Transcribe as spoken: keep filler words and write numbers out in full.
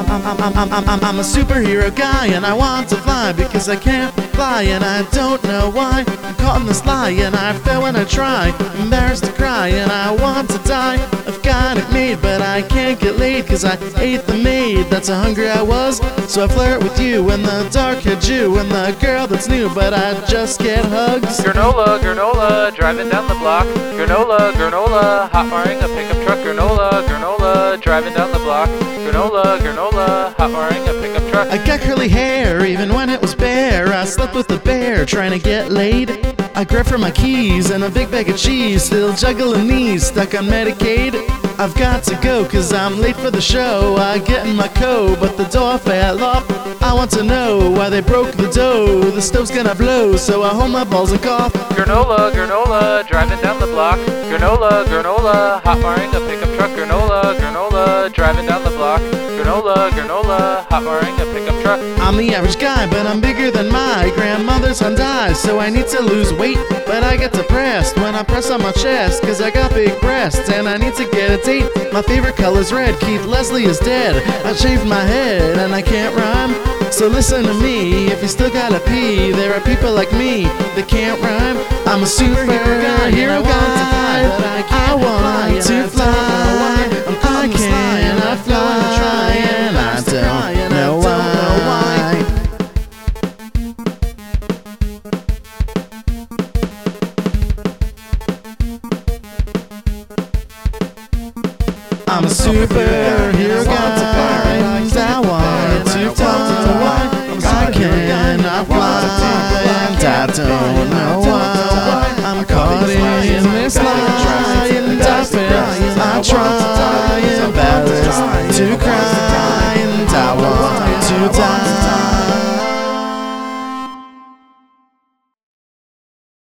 I'm, I'm, I'm, I'm a superhero guy and I want to fly because I can't fly and I don't know why. I'm caught in this lie and I fail when I try. Embarrassed to cry and I want to die. I've got it made but I can't get laid cause I ate the maid. That's how hungry I was, so I flirt with you and the dark-haired Jew and the girl that's new, but I just get hugs. Granola, granola, driving down the block. Granola, granola, hot wiring a pickup truck. Granola, granola, driving down the block. Granola, granola, hot wiring a pickup truck. I got curly hair even when it was bare. I slept with a bear trying to get laid. I grabbed for my keys and a big bag of cheese, still juggling knees, stuck on Medicaid. I've got to go cause I'm late for the show. I get in my coat but the door fell off. I want to know why they broke the dough. The stove's gonna blow so I hold my balls and cough. Granola, granola, driving down the block. Granola, granola, hot wiring a pickup truck. Granola, granola, driving down the block. Granola, granola, hot wiring a pickup truck. I'm the average guy but I'm bigger than my grandmother's Hyundai, so I need to lose weight. But I get depressed when I press on my chest cause I got big breasts and I need to get a date. My favorite color's red, Keith Leslie is dead. I shaved my head and I can't rhyme, so listen to me, if you still gotta pee, there are people like me that can't rhyme. I'm a superhero guy, hero guy, but I can't want to fly. I cannot fly, and I don't know why. I'm a superhero guy, and I want to fly. I cannot fly, and I don't know why. I'm caught in this lie, and I fail. I try, embarrassed to cry, and I want to die.